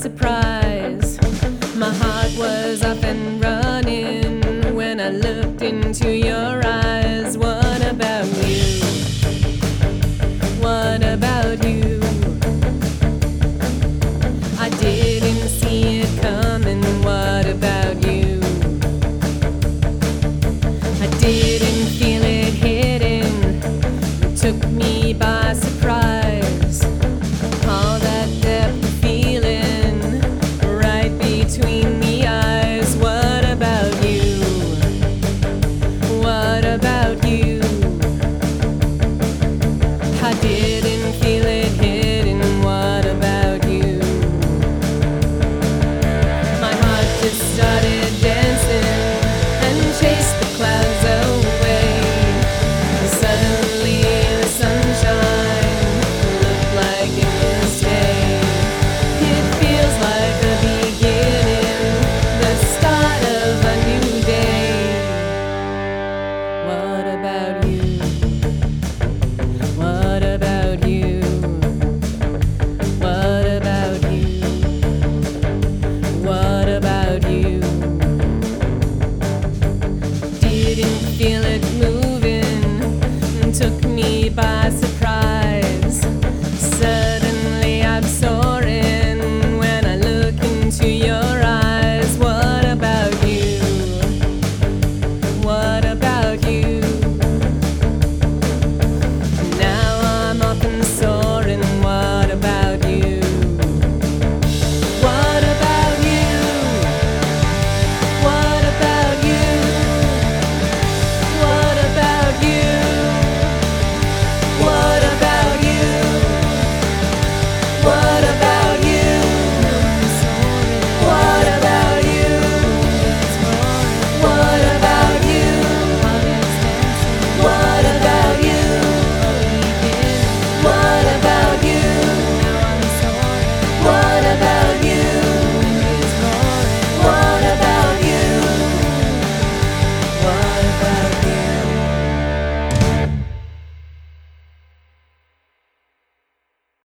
surprise. My heart was up and running when I looked into your eyes. What about you? What about you? I didn't see it coming. What about you? I didn't feel it hitting. It took me by surprise. All that depth of feeling right between the eyes. What about you? What about you? I didn't feel it hitting. What about you? My heart just started dancing and chased the clouds away. Suddenly the sunshine looked like it was day. It feels like the beginning, the start of a new day. What about you? What about you? What about you? What about you? Didn't feel it moving, and took me by surprise. Suddenly I'm soaring when I look into your eyes. What about you? What about you? Now I'm up and soaring. What about you? What about you? What about you? What about you? What about you? What